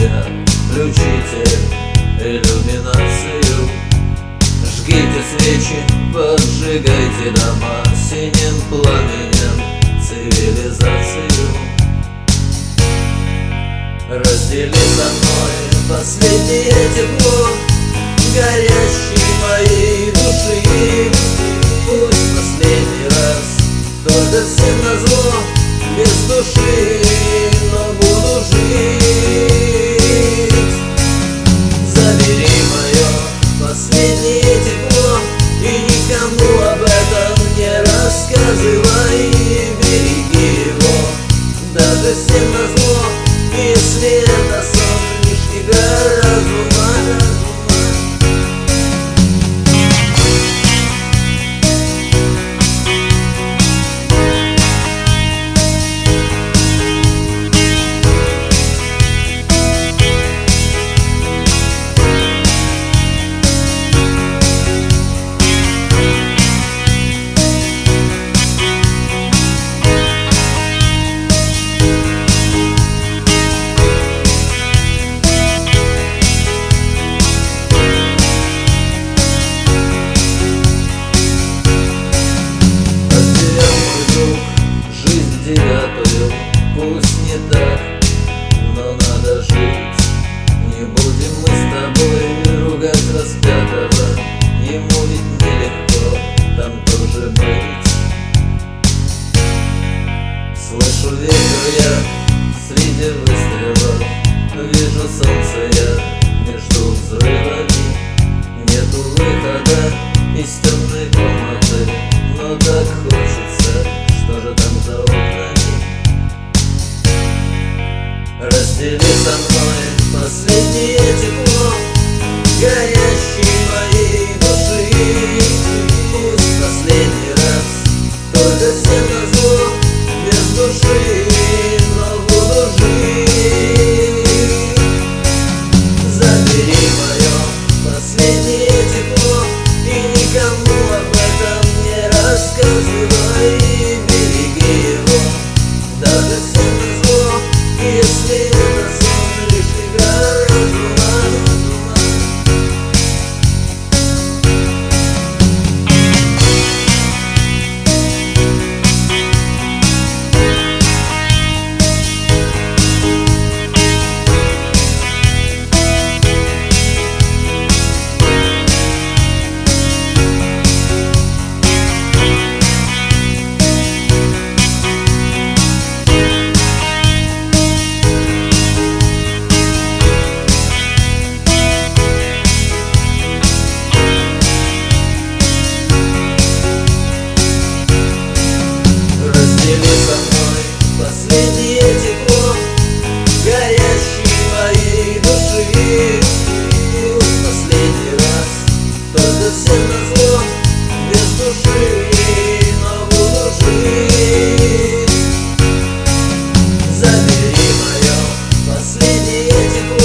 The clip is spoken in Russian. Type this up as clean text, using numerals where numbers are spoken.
включите иллюминацию. Жгите свечи, поджигайте дома синим пламенем цивилизацию. Раздели со мной последнее тепло горящей моей души. Пусть последний раз, только всем назло, без души, но буду жить. Забери мое последнее тепло и никому об этом не рассказывай. Береги его, даже всем назло, если это сон, лишь игра разума. Пусть не так, но надо жить. Не будем мы с тобой ругать распятого, ему ведь нелегко там тоже быть. Слышу ветер я среди выстрелов, вижу солнце я между взрывами. Нету выхода из темной комнаты, но так хочется, что же там за окнами. Раздели со мной последнее тепло горящей моей души. Пусть последний раз, только всем назло, без души, но буду жить. Забери мое последнее тепло и никому об этом не рассказывай. Береги его, даже всем назло, если это сон, лишь игра разума. Последнее тепло горящей моей души. Пусть последний раз, только всем назло, без души, но буду жить. Забери мое последнее тепло